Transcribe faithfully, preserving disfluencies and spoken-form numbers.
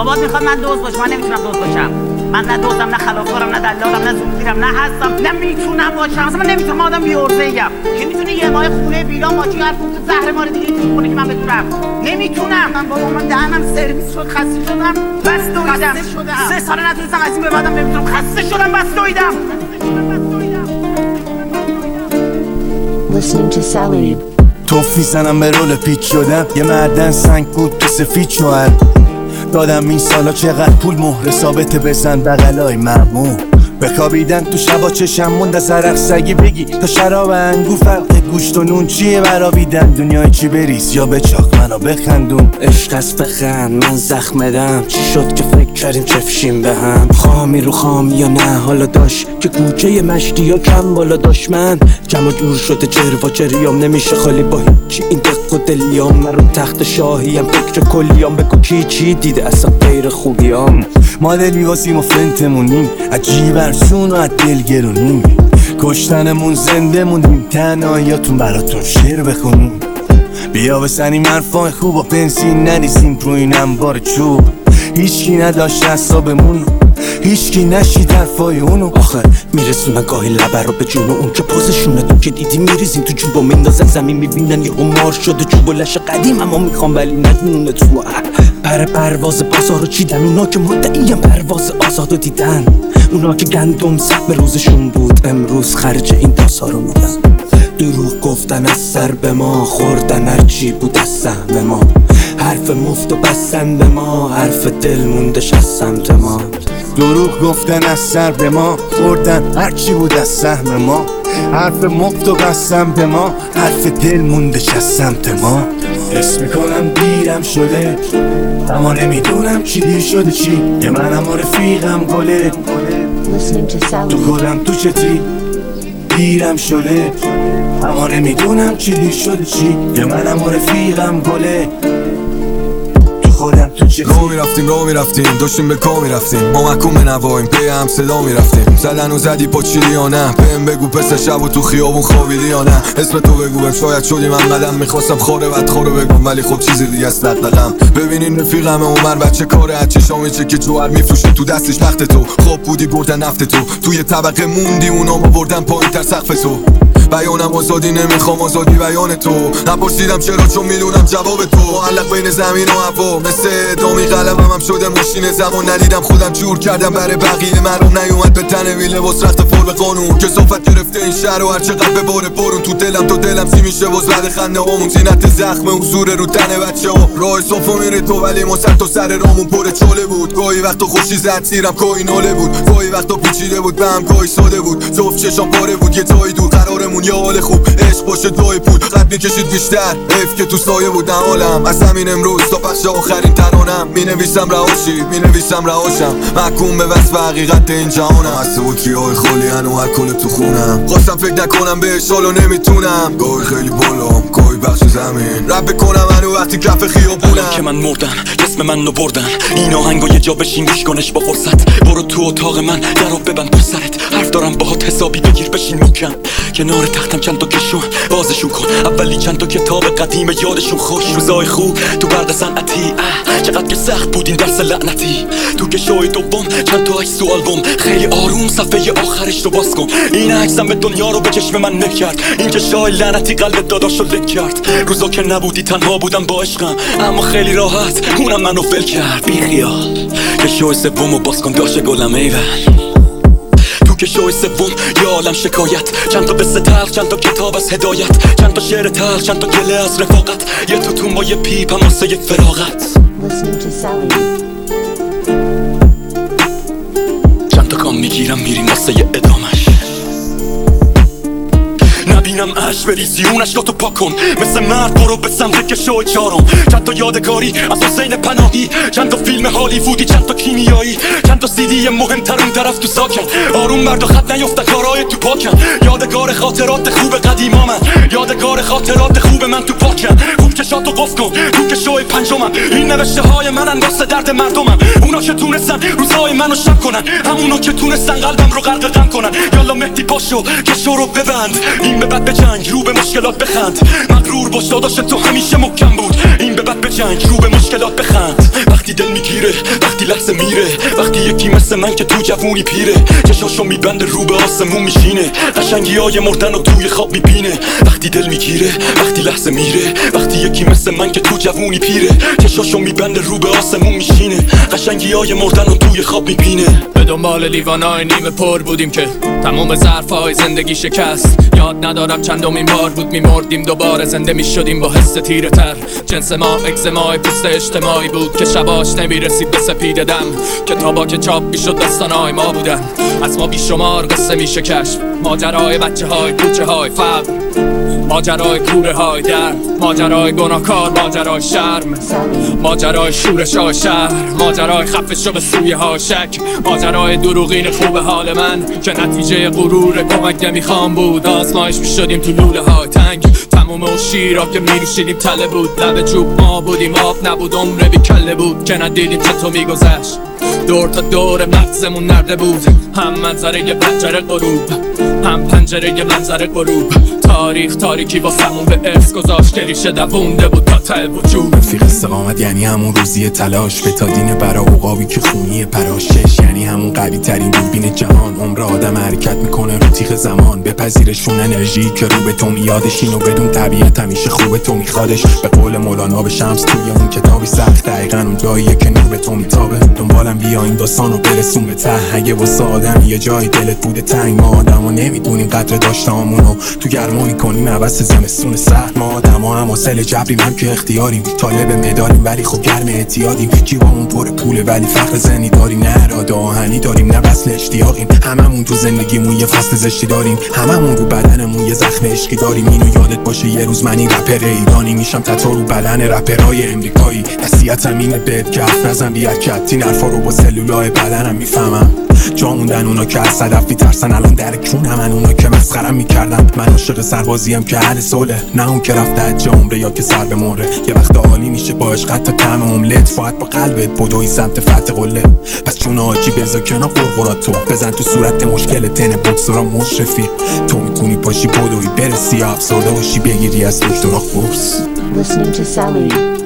بابات میخواد من دوست باشم، من نمیتونم دوست باشم. من نه دوستم، نه خلافکارم، نه دلالم، نه زورگیرم، نه هستم، نه میتونم باشم. اصلا من نمیتونم. من آدم بی‌عرضه‌ایم که میتونه یه ماه خونه بیلا ماچی هر فوت زهر مار دیگه تو خونه که من بتونم. نمیتونم. من بابا من دهنم سرویس شد، خسته شدم، بس دویدم. سه سال نتونستم از این به بعدم نمیتونم. خسته شدم، بس دویدم. Listening to Salib. توفی زنم به رول پیچ شدم، یه مردن سنگ بود تو سفید شوهر دادم این سالا چقدر پول مهر ثابت بزن بغلای ممنون بخوابیدن تو شبا چشم موند از عرق سگی بگی تا شراب انگور فرق گوشت و نون چیه برابیدن دنیای چی بریز یا به چاق منو بخندون عشق از بخند من زخمدم چی شد که فکر کردیم چفشیم به هم خامی رو خامی یا نه حالا داشت که کوچه مشتی یا کم بالا داشت من جمع جور شده چروا چریام نمیشه خالی با هیچی این دق و دلیام من رو تخت شاهیم فکر کلیام بگو کی چی دیده اصلا غیر خوبیام ما دل میواسیم و فنتمونیم عجیب ارسون و از دل گرونیم کشتنمون زنده موندیم تنهاییاتون براتون شعر بخونیم بیا بسنیم حرفای خوب و بنزین نریزیم رو این انبار چوب هیچکی نداشت حسابمون هیچکی نشید حرفای اونو آخر میرسونن گاهی لبر رو به جون اون که پوزشونه تو که دیدی میریزین تو جوبا میندازن زمین میبینن یه مار شده جوب و لش قدیم اما میخوام ولی ندونه تو پر پرواز بازار رو چیدن اونا که مدعیم پرواز آزاد رو دیدن اونا که گندم سهم روزشون بود امروز خرج این داسا رو میدن دروغ گفتن از سر به ما خوردن هرچی بود از سهم ما حرف مفت و بستن به ما حرف دل موندش از سمت ما دروغ گفتن از سر به ما خوردن هرچی بود از سهم ما حرف مفت و بستن به ما حرف دل موندش از سمت ما حس میکنم دیرم شده اما نمیدونم چی دیر شده چی یه منم و رفیقم گله تو خودم تو چتی دیرم شده اما نمیدونم چی دیر شده چی یه منم و رفیقم گله گاه میرفتیم راه میرفتیم داشتیم به کار میرفتیم ما محکوم به نواییم پی هم صدا میرفتیم زدن و زدی پا چیلی یا نه بهم بگو پس شب و تو خیابون خوابیدی یا نه اسم تو بگو بهم شاید شدی من قدم میخواستم خوره بدخور رو بگم ولی خب چیزی دیگه است دقدقم ببینین رفیقم عمر بچه کاره از چشام چه که جوهر میفروشه تو دستش وقت تو خواب بودی بردن نفت تو توی طبقه موندی اونا ما بردن پایین تر سقف تو بیانم آزادی نمیخوام آزادی بیان تو نپرسیدم چرا چون میدونم جواب تو معلق بین زمین و هوا مثل ادامی قلبم هم شده ماشین زمان ندیدم خودم جور کردم برای بقیه مردم نیومد به تن وی لباس رخت فرم قانون کثافت گرفته این شهر و هر چقدر به بار بارون تو دلم تو دلم سی میشه باز بعد خنده هامون زینت زخم حضور رو تن بچه ها راه صافا میره تو ولی ما سر تا سر رامون پر چاله بود گاهی وقتا خوشی زد سیرم گاهی ناله بود گاهی وقتا پیچیده بود به هم گاهی ساده بود زفت چشام پاره بود یه جای دور قرارمون یه حال خوب عشق باشه دوی پول قد میکشید بیشتر اف که تو سایه بود حالم از همین امروز تا پس آخرین ترانم مینویسم رهاشید مینویسم رهاشم محکوم به وصف حقیقت این جهانم از سوکی های خالی هنو هر کل تو خونم خواستم فکر نکنم بهش حالا نمیتونم گاهی خیلی بالام گاهی بخش زمین رب بکنم هنو وقتی کف خیابونم که من مردم جسم من رو بردن این آهنگو یه جا بشین گوش کنش با فرصت برو تو اتاق من درو ببند پر سرت حرف دارم باهات حسابی بگیر بشین محکم کنار تختم چند تا کشون بازشون کن اولی چند تا کتاب قدیم یادشون خوش روزای خوب تو برق صنعتی چقدر که سخت بود این درس لعنتی تو کشوی دوم چند تا عکس و آلبوم خیلی آروم صفحه آخرش رو باز کن این عکسم به دنیا رو به چشم من نکرد این کشای لعنتی قلب داداشو لک کرد روزا که نبودی تنها بودم با عشقم اما خیلی راحت اونم منو ول کرد بی خیال کشوی سومو باز کن داش گلم ایول که شوی سوم یه عالم شکایت چند تا قصه تلخ چند تا کتاب از هدایت چند تا شعر تلخ چند تا گله از رفاقت یه توتون با یه پیپ هم واسه یه فراغت چند تا کام میگیرم میریم واسه یه ادامش نبینم اش بریزی اون اشکاتو پاک کن مثل مرد برو به سمت کشوی چارم چند تا یادگاری از حسین پناهی چند تا فیلم هالیوودی چند تا کیمیایی چند تا سیدی مهمتر اون طرف تو ساکن آروم مرد و خط نیفته کارهای تو پاکن یادگار خاطرات خوب قدیما من یادگار خاطرات خوب من تو پاکن خوب چشاتو قفل کن تو کشوی پنجمم این نوشته های منن واسه درد مردمم اونا که تونستن روزای منو شب کنن همونا که تونستن قلبم رو غرق غم کنن یالا مهدی پاشو کشو رو ببند این به بعد به جنگ رو به مشکلات بخند مغرور باش داداش تو همیشه محکم بود این به بعد به جنگ رو به مشکلات بخند وقتی وقتی دل میگیره، وقتی لحظه میره، وقتی یکی مثل من که تو جوونی پیره چشاشو میبنده رو به آسمون میشینه، قشنگی های مردن رو توی خواب میبینه. وقتی دل میگیره، وقتی لحظه میره، وقتی یکی مثل من که تو جوونی پیره چشاشو میبنده رو به آسمون میشینه، قشنگی های مردن رو توی خواب میبینه. به دنبال لیوانای نیمه پر بودیم که تمام ظرفای زندگی شکست. یاد ندارم چندمین بار بود میمردیم دوباره زنده میشدیم با حس تیره تر. جنس ما اگزمای پوست اجتماعی بود که شباش نمیرسید به سپید دم. کتابا که چاپ میشد داستانای ما بودن، از ما بیشمار قصه میشه کشف. ماجرای بچه های کوچه های فقر، ماجرای کوره های درد، ماجرای گناهکار، ماجرای شرم، ماجرای شورش های شهر، ماجرای خفه شو به سویه های شک، ماجرای دروغین خوب حال من که نتیجه غرور کمک نمیخوام بود. آزمایش میشدیم تو لوله های تنگ، تموم اون شیرا که میروشیدیم تله بود. لب چوب ما بودیم، آب نبود، عمر بی کله بود که ندیدیم چطور میگذشت. دور تا دور مغزمون نرده بود، هم منظره یه پنجره غروب، هم پنجره یه منظره غروب. تاریخ تاریکی واسمون به ارث گذاشت که ریشه دوونده بود تا ته وجود. رفیق استقامت یعنی همون روزی تلاش، بتادین برا عقابی که خونی پراشش، یعنی همون قوی ترین دوربین جهان. عمر آدم حرکت میکنه رو تیغ زمان، بپذیرشون انرژی که رو به تو میادش. اینو بدون طبیعت همیشه خوبه تو میخوادش. به قول مولانا به شمس توی اون کتابی سخت، دقیقا اون جاییه که نور به تو میتابه. دنبالم بیا این داستانو برسون به ته، اگه واسه آدم یه جای دلت بوده تنگ. ما آدما نمیدونیم قدر داشتامونو، تو گرما میکنیم عوض زمستون سرد. ما آدما هم حاصل جبریم، هم که اختیاریم. طالب مداریم ولی خب گرم اعتیادیم. جیبامون پر پوله ولی فخر زنی داریم، نه اراده آهنی داریم، نه وصل اشتیاقیم. هممون تو زندگیمون یه فصل زشتی داریم، هممون رو بدنمون یه زخم عشقی داریم. اینو یادت باشه یه روز من این رپر ایرانی میشم تتو رو بدن رپرای امریکایی. نصیحتم اینه بهت که حرف نزن بی حرکت، این حرفا رو با سلولای بدنم میفهمم. جا موندن اونا که از صدف میترسن، الان در کونم من اونا که مسخرم میکردم. من عاشق سربازیم که اهل صلح، نه اون که رفته از عمره یا که سر به مهره. یه وقت عالی میشه با عشق تا طعم املت، فقط با قلبت بدوی سمت فتح قله. پس چون حاجی بزا کنار قرقراتو، بزن تو صورت مشکل تن بکسورا مشرفی. تو میتونی پاشی بدوی برسی، افسرده باشی بگیری از دکترا قرص. Listening to Salary.